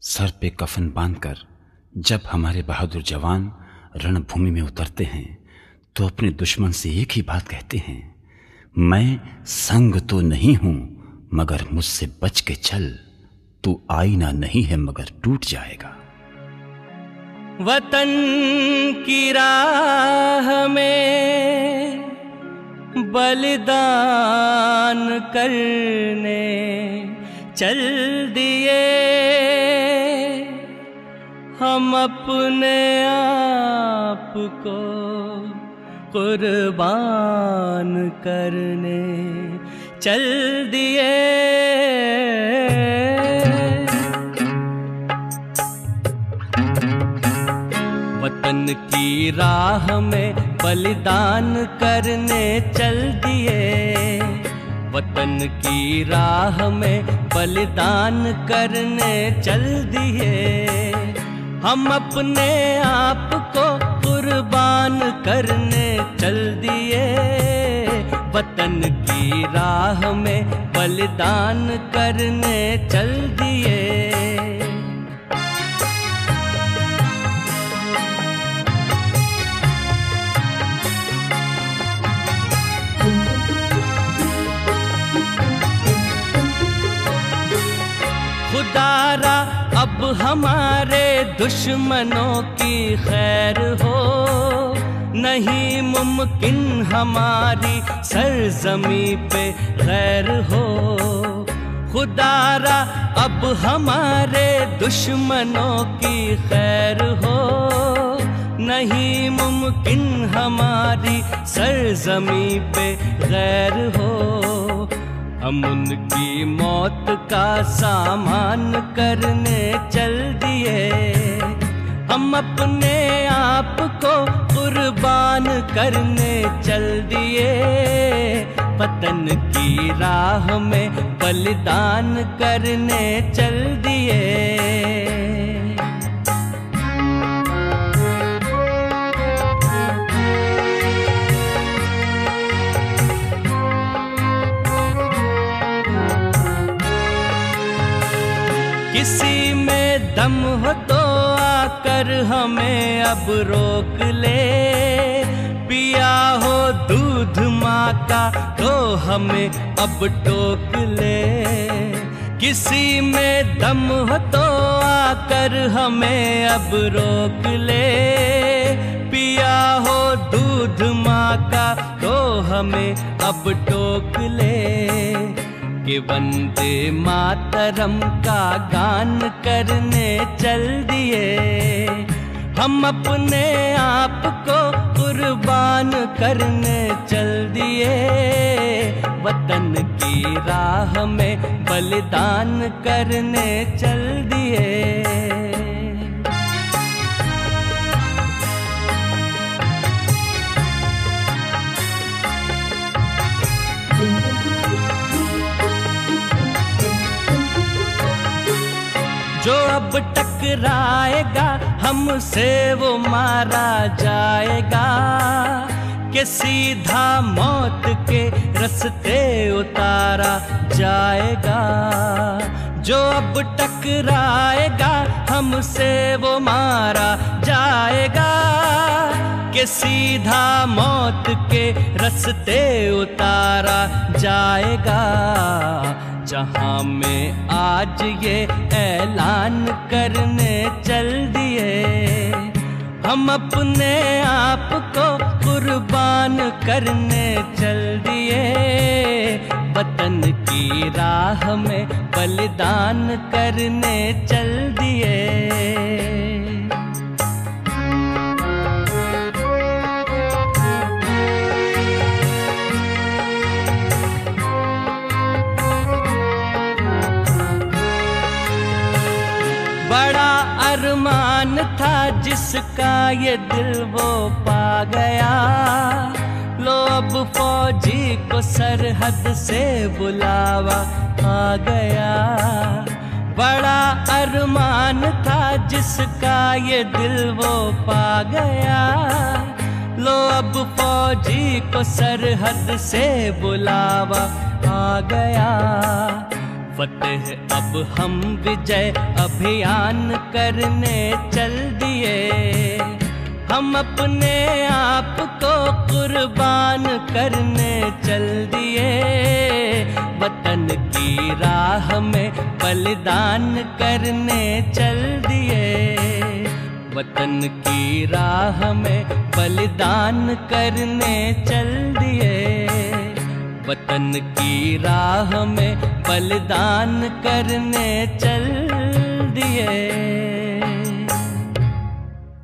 Sir पे कफन बांधकर जब हमारे बहादुर जवान रणभूमि में उतरते हैं तो अपने दुश्मन से एक ही बात कहते हैं, मैं संग तो नहीं हूं मगर मुझसे बच के चल, तू आईना नहीं है मगर टूट जाएगा। वतन की राह में बलिदान करने चल दिए, हम अपने आप को कुर्बान करने चल दिए। वतन की राह में बलिदान करने चल दिए, वतन की राह में बलिदान करने चल दिए, हम अपने आप को कुर्बान करने चल दिए। वतन की राह में बलिदान करने चल दिए। खुदारा अब हमारे दुश्मनों की खैर हो, नहीं मुमकिन हमारी सरजमी पे गैर हो। खुदारा अब हमारे दुश्मनों की खैर हो, नहीं मुमकिन हमारी सरजमी पे गैर हो। हम उनकी मौत का सामान करने चल दिए, हम अपने आप को कुर्बान करने चल दिए। वतन की राह में बलिदान करने चल दिए। किसी में दम हो तो आकर हमें अब रोक ले, पिया हो दूध माँ का तो हमें अब टोक ले। किसी में दम हो तो आकर हमें अब रोक ले, पिया हो दूध माँ का तो हमें अब टोक ले। कि वंदे मातरम का गान करने चल दिए, हम अपने आप को कुर्बान करने चल दिए। वतन की राह में बलिदान करने चल दिए। जो अब टकराएगा हमसे वो मारा जाएगा, कि सीधा मौत के रास्ते उतारा जाएगा। जो अब टकराएगा हमसे वो मारा जाएगा, कि सीधा मौत के रास्ते उतारा जाएगा। जहां में आज ये ऐलान करने चल दिए, हम अपने आप को कुर्बान करने चल दिए। वतन की राह में बलिदान करने चल दिए। बड़ा अरमान था जिसका ये दिल वो पा गया, लो अब फौजी को सरहद से बुलावा आ गया। बड़ा अरमान था जिसका ये दिल वो पा गया, लो अब फौजी को सरहद से बुलावा आ गया। फतेह अब हम विजय अभियान करने चल दिए। हम अपने आप को कुर्बान करने चल दिए। वतन की राह में बलिदान करने चल दिए। वतन की राह में बलिदान करने चल दिए। वतन की राह में बलिदान करने चल दिए।